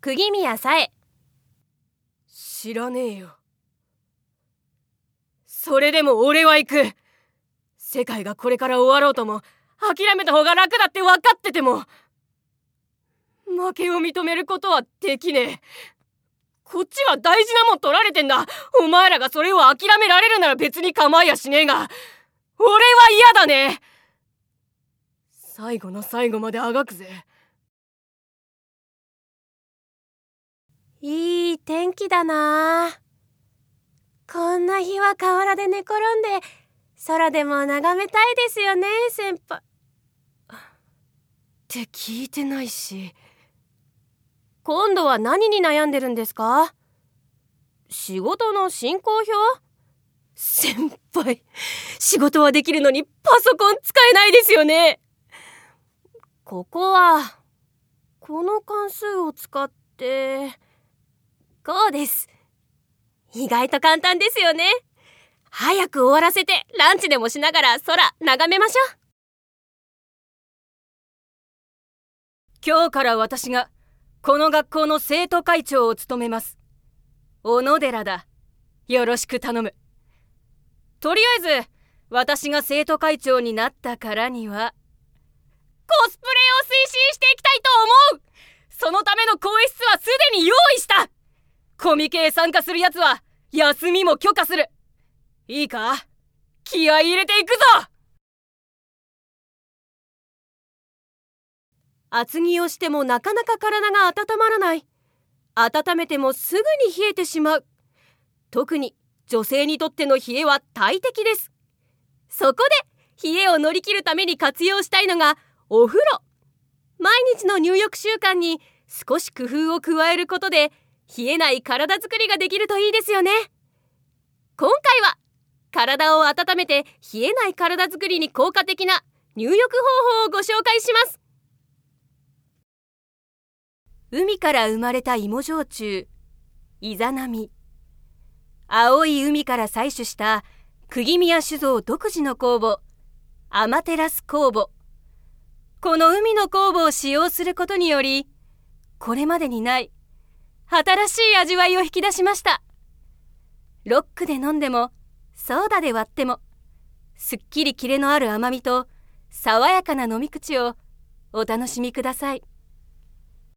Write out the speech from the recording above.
釘宮さえ。 知らねえよ。それでも俺は行く。世界がこれから終わろうとも諦めた方が楽だって分かってても負けを認めることはできねえ。こっちは大事なもん取られてんだ。お前らがそれを諦められるなら別に構いやしねえが、俺は嫌だね。最後の最後まであがくぜ。 いい天気だな。こんな日は河原で寝転んで空でも眺めたいですよね、先輩。 って聞いてないし。 今度は何に悩んでるんですか？仕事の進行表？ 先輩、仕事はできるのにパソコン使えないですよね。 ここはこの関数を使ってこうです。意外と簡単ですよね。早く終わらせてランチでもしながら空眺めましょう。 今日から私がこの学校の生徒会長を務めます。小野寺だ。よろしく頼む。とりあえず私が生徒会長になったからにはコスプレを推進していきたいと思う。そのための更衣室はすでに用意した。コミケへ参加するやつは休みも許可する。いいか？気合い入れていくぞ。 厚着をしてもなかなか体が温まらない。温めてもすぐに冷えてしまう。特に女性にとっての冷えは大敵です。そこで冷えを乗り切るために活用したいのがお風呂。毎日の入浴習慣に少し工夫を加えることで冷えない体作りができるといいですよね。今回は体を温めて冷えない体作りに効果的な入浴方法をご紹介します。海から生まれた芋焼酎、イザナミ。青い海から採取した釘宮酒造独自の酵母、アマテラス酵母。この海の酵母を使用することにより、これまでにない新しい味わいを引き出しました。ロックで飲んでも、ソーダで割っても、すっきりキレのある甘みと爽やかな飲み口をお楽しみください。